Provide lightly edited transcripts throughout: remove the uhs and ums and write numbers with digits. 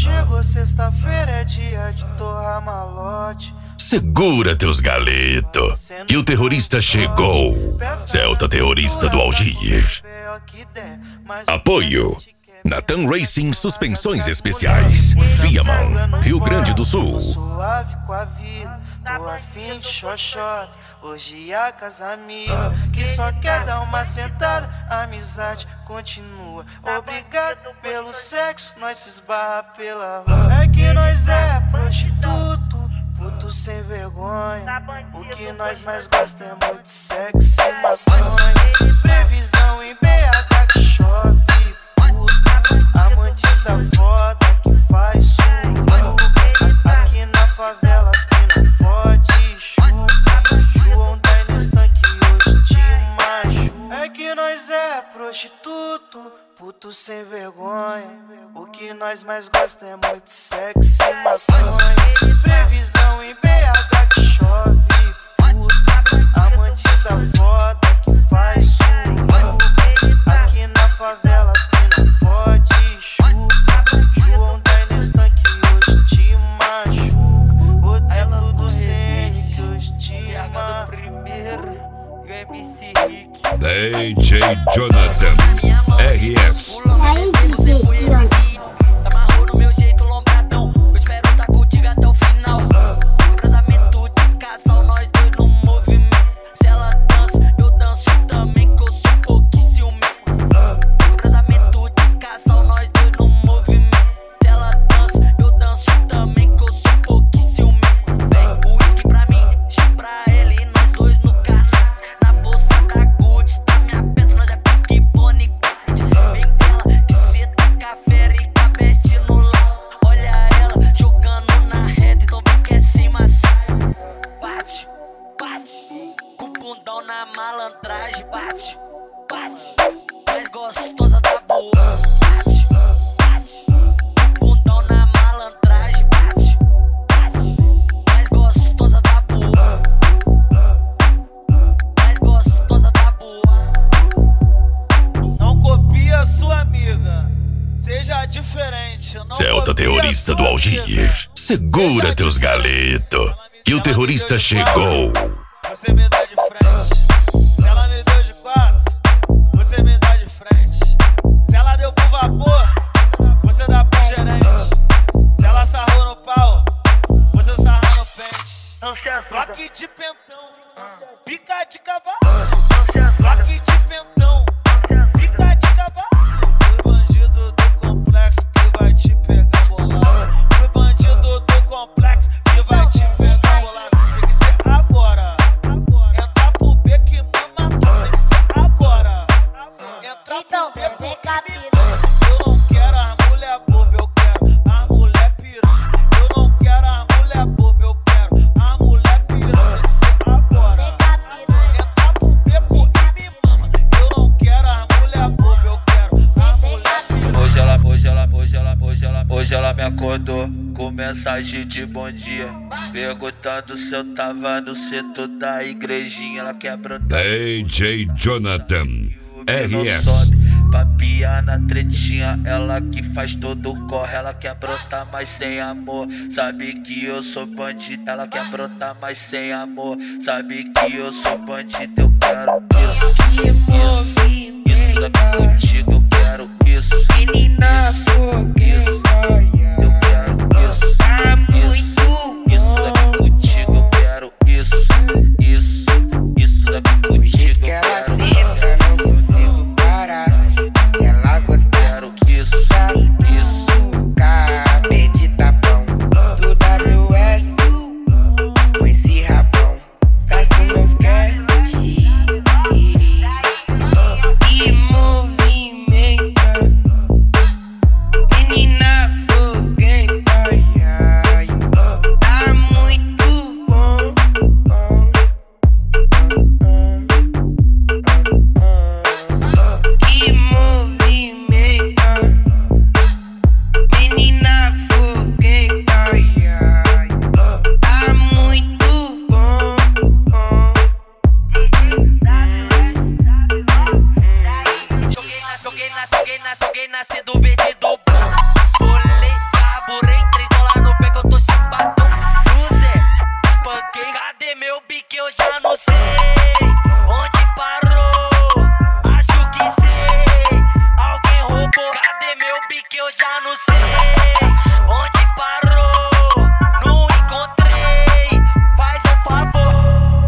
Chegou sexta-feira, é dia de torrar malote. Segura teus galetos, que o terrorista chegou. Celta terrorista do Algir. Apoio Natan Racing Suspensões Especiais, Fiamão, Rio Grande do Sul. Suave com a vida, tô afim de xoxota. Hoje a casa amiga, que só quer dar uma sentada. A amizade continua. Obrigado pelo sexo, nós se esbarra pela rua. É que nós é prostituto, puto sem vergonha. O que nós mais gosta é muito sexo e maconha. Previsão em BH que chove, puto. Amantes da foda que faz suco. Aqui na favela as que não fode, chupa. João da Nestan que hoje te machuca. É que nós é prostituto, puto sem vergonha. O que nós mais gosta é muito sexo e maconha. Previsão em BH que chove, puto. Amantes da foda que faz suco. Aqui na favela as que não fode, chupa. João da Nestan que hoje te machuca. Rodrigo do CN que hoje te machuca. DJ Jonathan RS. Aí, DJ Jonathan. Tá marrom no meu jeito lombradão. Eu espero tá contigo até o final. Casamento de casal, nós dois no movimento. Se ela dança, eu danço também, que eu sou um pouquinho ciumento. Casamento de casal, nós dois no movimento. Se ela dança, eu danço também, que eu sou um pouquinho ciumento. Vem o uísque pra mim, chá pra ele e nós dois no canal. Na bolsa da Gucci, tá minha peça, nós é pique bonicade. Vem ela que cê taca fera e cabeste no lau. Olha ela jogando na reta, então vem que é cima sai. Bate, bate, com o bundão na malandragem. Bate, bate, mais gostosa da boa. Bate, bate, com o bundão na malandragem. Bate, bate, mais gostosa da boa. Mais gostosa da boa. Não copia sua amiga, seja diferente. Não Celta copia terrorista do sua Algir. amiga. Segura Seja teus diferente. galetos, que o terrorista chegou. Você me dá de frente. Se ela me deu de quatro, você me dá de frente. Se ela deu pro vapor, você dá pro gerente. Se ela sarrou no pau, você sarra no pente. Bloque de pentão, pica de cavalo. Bloque de pentão, pica de cavalo. Fui bandido do complexo que vai te pegar bolado. Fui bandido do complexo que vai te pegar bolado. Tem que ser agora. Entra pro beco e mama tudo. Tem que ser agora. Entra Então, pro beco vem e cá, me mama. Eu não quero as mulher boba, eu quero a mulher piranha. Eu não quero as mulher boba, eu quero a mulher piranha. Tem que ser agora. Vem cá, piranha. Entra pro beco e me mama. Eu não quero as mulher boba, eu quero a mulher piranha. Hoje ela me acordou com mensagem de bom dia, perguntando se eu tava no setor da igrejinha. Ela quer brotar DJ Jonathan não RS. sobe, pra piar na tretinha, ela que faz todo o corre. Ela quer brotar, mas sem amor, sabe que eu sou bandido. Ela quer brotar, mas sem amor, sabe que eu sou bandido. Eu quero isso daqui contigo, eu quero isso. Menina fogueira, Eu quero isso, tá muito isso daqui contigo, eu quero isso daqui o jeito contigo, que eu ela quero senta, não consigo parar. Ela gosta quero isso. cabelo de tapão do WS com esse rabão. Gasto meus cash e movimenta. que eu já não sei onde parou, não encontrei, faz um favor.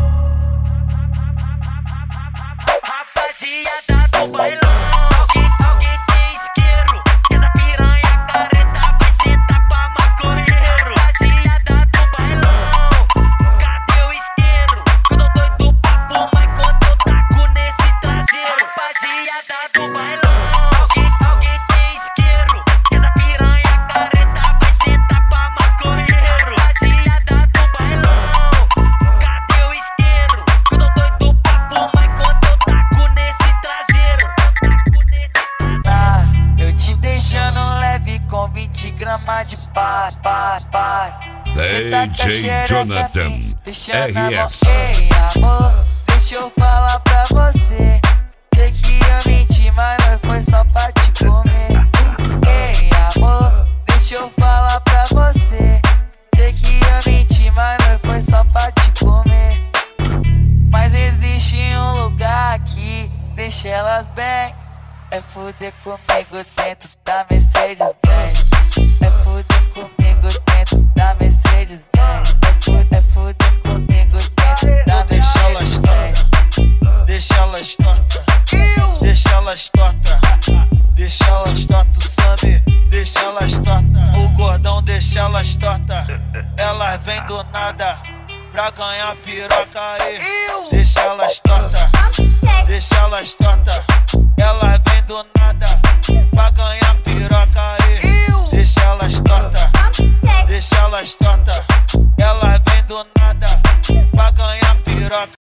Rapaziada do bailão, alguém tem isqueiro, que essa piranha careta vai sentar pra maconheiro. Rapaziada do bailão, cadê o isqueiro? Que eu tô doido pra fumar enquanto eu taco nesse traseiro. Rapaziada do bailão, alguém tem isqueiro, que essa piranha careta vai sentar pra maconheiro. Rapaziada do bailão, cadê o isqueiro? Que eu tô doido pra fumar enquanto eu taco nesse traseiro. Ah, eu te deixando leve com 20 gramas de paz. Cê tá DJ Jonathan deixando a mão. RS. Ei, amor, deixa eu falar pra você. Sei que eu menti, mas não foi só pra te comer. Ei, amor, deixa eu falar pra você. Sei que eu menti, mas não foi só pra te comer. Mas existe um lugar aqui, deixa elas bem. É fuder comigo dentro da Mercedes-Benz. É fuder comigo dentro da Mercedes-Benz. É fuder comigo dentro da Deixa elas tortas, deixa elas tortas, deixa elas tortas, deixa elas tortas, o Sambi, deixa elas tortas, o gordão deixa elas tortas, elas vêm do nada pra ganhar piroca aí, deixa elas tortas, deixa elas tortas, elas vêm do nada pra ganhar piroca aí, deixa elas tortas, deixa elas tortas, elas vêm do nada pra ganhar piroca.